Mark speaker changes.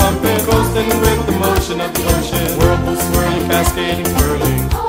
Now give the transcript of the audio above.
Speaker 1: bumping, coasting with the motion of the ocean. Whirlpool swirling, cascading, whirling.